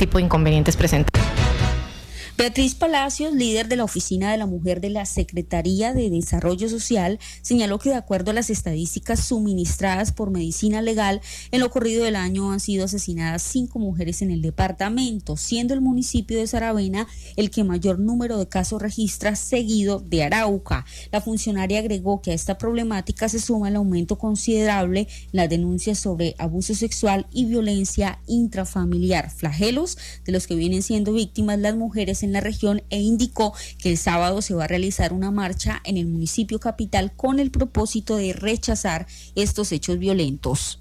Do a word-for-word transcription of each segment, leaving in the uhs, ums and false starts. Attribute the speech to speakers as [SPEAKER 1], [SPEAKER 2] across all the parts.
[SPEAKER 1] tipo de inconvenientes presentados.
[SPEAKER 2] Beatriz Palacios, líder de la Oficina de la Mujer de la Secretaría de Desarrollo Social, señaló que de acuerdo a las estadísticas suministradas por Medicina Legal, en lo corrido del año han sido asesinadas cinco mujeres en el departamento, siendo el municipio de Saravena el que mayor número de casos registra, seguido de Arauca. La funcionaria agregó que a esta problemática se suma el aumento considerable en las denuncias sobre abuso sexual y violencia intrafamiliar, flagelos de los que vienen siendo víctimas las mujeres en la región, e indicó que el sábado se va a realizar una marcha en el municipio capital con el propósito de rechazar estos hechos violentos.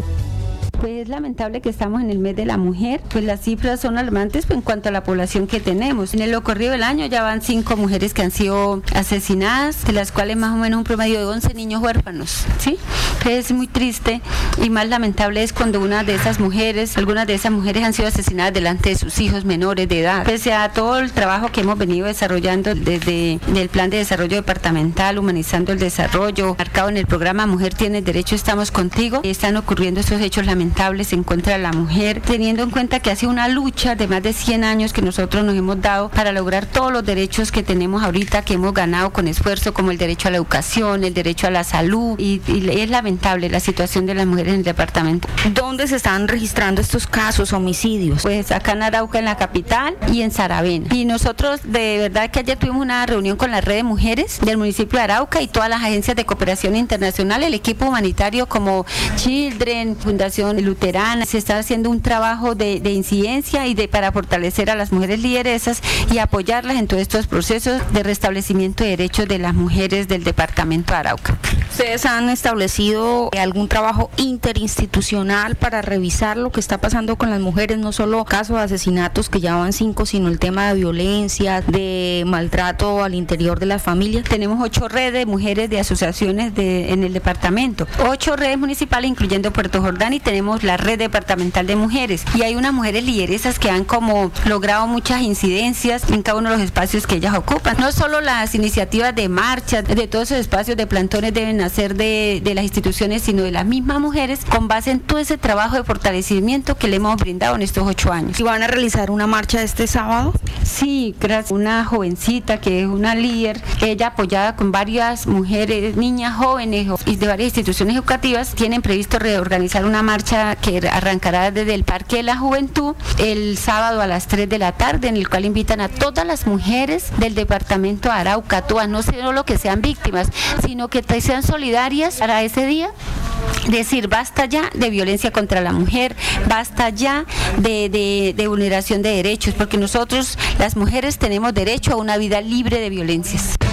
[SPEAKER 3] Pues es lamentable que estamos en el mes de la mujer, pues las cifras son alarmantes en cuanto a la población que tenemos. En el ocurrido del año ya van cinco mujeres que han sido asesinadas, de las cuales más o menos un promedio de once niños huérfanos, ¿sí? Es muy triste y más lamentable es cuando una de esas mujeres, algunas de esas mujeres han sido asesinadas delante de sus hijos menores de edad. Pese a todo el trabajo que hemos venido desarrollando desde el plan de desarrollo departamental, humanizando el desarrollo, marcado en el programa Mujer Tienes Derecho, estamos contigo, están ocurriendo estos hechos lamentables en contra de la mujer, teniendo en cuenta que ha sido una lucha de más de cien años que nosotros nos hemos dado para lograr todos los derechos que tenemos ahorita, que hemos ganado con esfuerzo, como el derecho a la educación, el derecho a la salud, y, y es lamentable la situación de las mujeres en el departamento.
[SPEAKER 2] ¿Dónde se están registrando estos casos, homicidios?
[SPEAKER 3] Pues acá en Arauca, en la capital, y en Saravena. Y nosotros de verdad que ayer tuvimos una reunión con la red de mujeres del municipio de Arauca y todas las agencias de cooperación internacional, el equipo humanitario como Children, Fundación Luterana. Se está haciendo un trabajo de, de incidencia y de para fortalecer a las mujeres lideresas y apoyarlas en todos estos procesos de restablecimiento de derechos de las mujeres del departamento de Arauca.
[SPEAKER 2] ¿Ustedes han establecido algún trabajo interinstitucional para revisar lo que está pasando con las mujeres? No solo casos de asesinatos, que ya van cinco, sino el tema de violencia, de maltrato al interior de las familias.
[SPEAKER 3] Tenemos ocho redes de mujeres de asociaciones de, en el departamento, ocho redes municipales incluyendo Puerto Jordán, y tenemos la red departamental de mujeres, y hay unas mujeres lideresas que han como logrado muchas incidencias en cada uno de los espacios que ellas ocupan. No solo las iniciativas de marchas, de todos esos espacios de plantones deben nacer de, de las instituciones, sino de las mismas mujeres, con base en todo ese trabajo de fortalecimiento que le hemos brindado en estos ocho años.
[SPEAKER 2] ¿Y van a realizar una marcha este sábado?
[SPEAKER 3] Sí, gracias. Una jovencita que es una líder, ella apoyada con varias mujeres, niñas jóvenes y de varias instituciones educativas, tienen previsto reorganizar una marcha que arrancará desde el Parque de la Juventud el sábado a las tres de la tarde, en el cual invitan a todas las mujeres del departamento de Arauca, todas, no solo que sean víctimas, sino que sean solidarias para ese día. Decir, basta ya de violencia contra la mujer, basta ya de, de, de vulneración de derechos, porque nosotros, las mujeres, tenemos derecho a una vida libre de violencias.